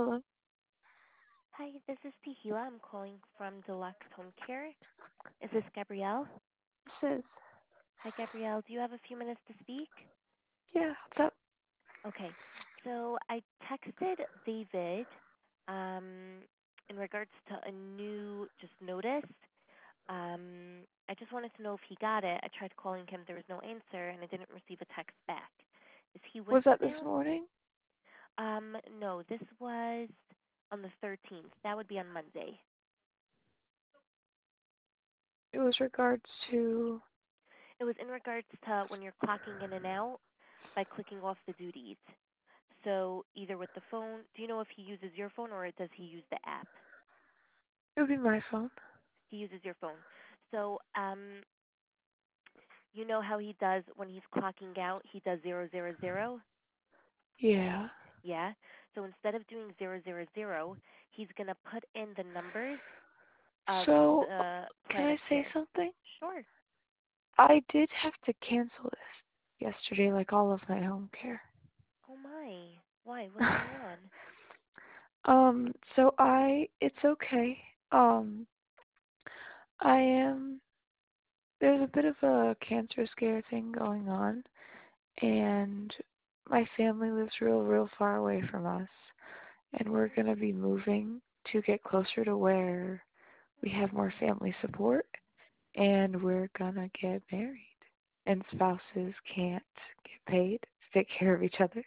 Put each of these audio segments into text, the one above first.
Hello. Hi, this is Tehila. I'm calling from Deluxe Home Care. Is this Gabrielle? This is. Hi, Gabrielle. Do you have a few minutes to speak? Yeah, what's up? Okay. So I texted David um, in regards to a new just notice. I just wanted to know if he got it. I tried calling him. There was no answer, and I didn't receive a text back. Is he with Was you that this now? morning? No, this was on the 13th. That would be on Monday. It was regards to. It was in regards to when you're clocking in and out by clicking off the duties. So either with the phone, do you know if he uses your phone or does he use the app? It would be my phone. He uses your phone. So you know how he does when he's clocking out, he does 000? Yeah. Yeah. So instead of doing 000, he's gonna put in the numbers of So, the can plan of I say care. something? Sure. I did have to cancel this yesterday, like all of my home care. Oh my. Why? What's going on? It's okay. Um, I am, there's a bit of a cancer scare thing going on, and my family lives real far away from us, and we're gonna be moving to get closer to where we have more family support, and we're gonna get married. And spouses can't get paid to take care of each other.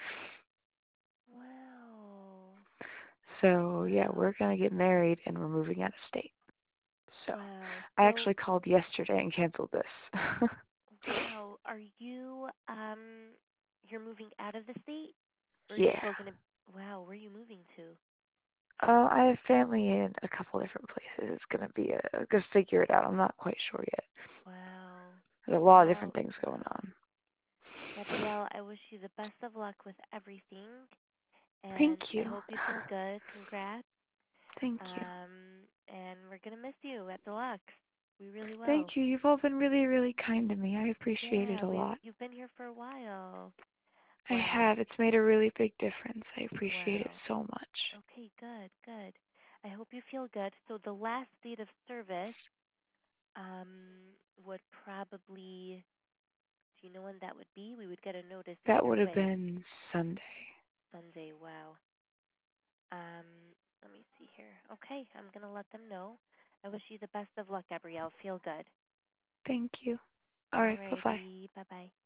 Wow. So yeah, Wow. we're gonna get married and we're moving out of state. So Wow. I So, actually called yesterday and canceled this. wow, are you you're moving out of the state? Or are you Yeah. still gonna wow, where are you moving to? I have family in a couple different places. It's gonna be gonna figure it out. I'm not quite sure yet. Wow. There's a lot of different Well, things going on. Gabrielle, I wish you the best of luck with everything Thank and I you. hope you feel good. Congrats. Thank you. And we're gonna miss you at Deluxe. We really Thank will. you. You've all been really kind to me. I appreciate it Yeah, a lot. you've been here for a while. I Wow. have. It's made a really big difference. I appreciate it Wow. so much. Okay, good, good. I hope you feel good. So the last date of service would probably, do you know when that would be? We would get a notice That either would have way. been Sunday. Sunday, wow. Um, Let me see here. Okay, I'm gonna let them know. I wish you the best of luck, Gabrielle. Feel good. Thank you. All right. Bye bye. Alrighty, bye bye.